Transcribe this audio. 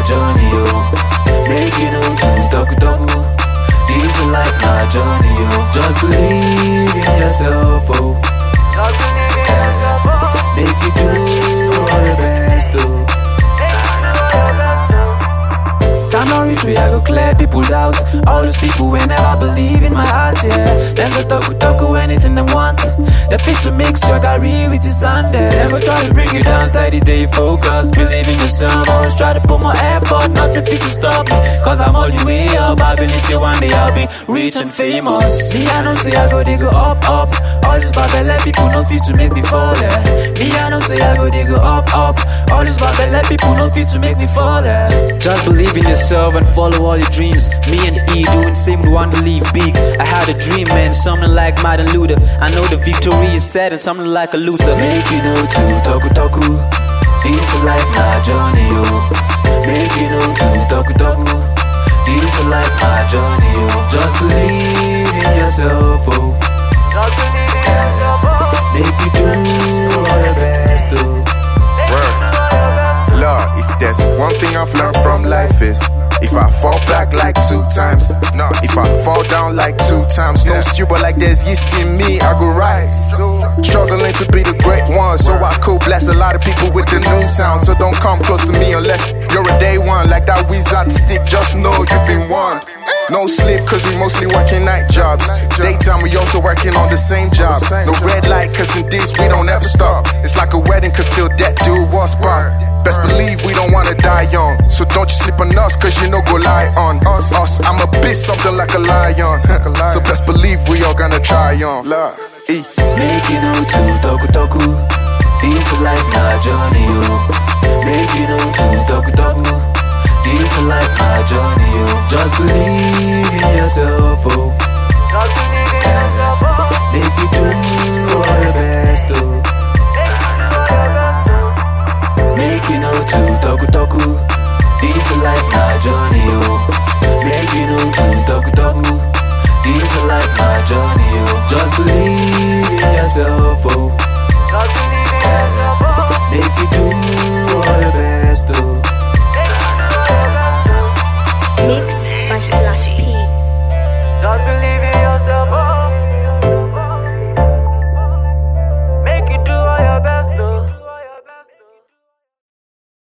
journey, oh. Make you know to talk. This is life, not journey, oh. Just believe in yourself, oh. Make you do all the best, oh. Time not reach where I go clear people doubt. All those people will never believe in my heart, yeah. Then go talk anything they want. They fit to mix your career with the sun, there. Then go try to bring you down, steady day focused. Believe in yourself, always try to put more effort. Nothing fit to stop me, cause I'm all the way up. I believe you one day I'll be rich and famous. Me I don't say I go, they go up. All these Babylon people no fit to make me fall, yeah. Me I don't say I go, they go up. All these Babylon people no fit to make me fall, yeah. Just believe in yourself and follow all your dreams. Me and E doing same, we want to leave big. I had a dream, man, something like Martin Luther. I know the victory is sad and something like a loser. Make you know to talk. This is life, not journey, oh. Make you know to talk. This is life, not journey, oh. Just believe in yourself, oh. Make you do all the best, oh. Lord, if there's one thing I've learned from life is, if I fall back like 2 times, no, if I fall down like 2 times, no stupid like there's yeast in me, I go rise. Struggling to be the great one, so I could bless a lot of people with the new sound. So don't come close to me unless you're a day one. Like that wizard stick, just know you've been warned. No sleep cause we mostly working night jobs. Daytime we also working on the same job. No red light cause in this we don't ever stop. It's like a wedding cause till death do us part. Best believe we don't wanna die young. So don't you sleep on us cause you know go lie on us. I'm a bitch, something like a lion. So best believe we all gonna try on. Make you know to talk. This is life, not journey, oh. Make you know to talk. This is life, not journey, oh. Just believe in yourself, oh. Make you do all the best, oh. Make you know to talk. This is life, not journey, oh. Make you know to talk. This is life, not journey, oh. Just believe in yourself, oh. Make you do all the best, oh.